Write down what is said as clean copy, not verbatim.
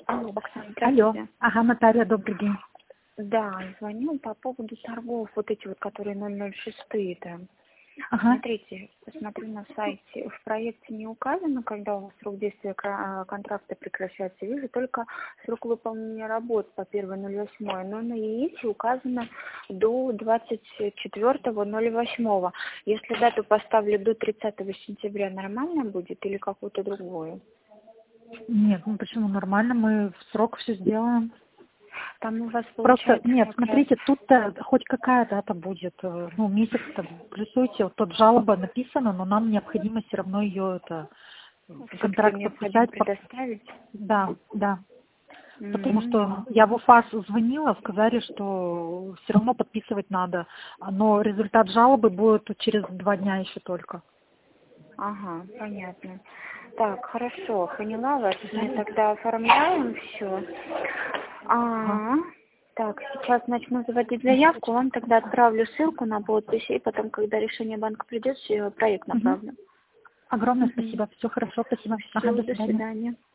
Алло, Оксана, Алло. здравствуйте. Ага, Наталья, добрый день. Да, звоню по поводу торгов, вот эти вот, которые 006-е-то. Ага. Смотрите, посмотрю на сайте. В проекте не указано, когда у вас срок действия контракта прекращается. Вижу только срок выполнения работ по 1.08, но на ЕИСе указано до 24.08. Если дату поставлю до 30 сентября, нормально будет или какую-то другую? Нет, ну почему нормально, мы в срок все сделаем. Там у вас Просто, получается нет, как раз... смотрите, тут-то хоть какая дата будет, ну, месяц-то плюсуйте, вот тут жалоба написана, но нам необходимо все равно ее, Все-таки контракт необходимо подписать. предоставить. Да, да. Потому что М. я в УФАС звонила, сказали, что все равно подписывать надо, но результат жалобы будет через 2 дня еще только. Ага, понятно. Так, хорошо, поняла вас. Мы тогда оформляем все. Ага. Так, сейчас начну заводить заявку, вам тогда отправлю ссылку на подпись, и потом, когда решение банка придет, проект Мгм. направлю. Огромное Угу. спасибо. Все хорошо, спасибо. Ага, Все, до до свидания. свидания.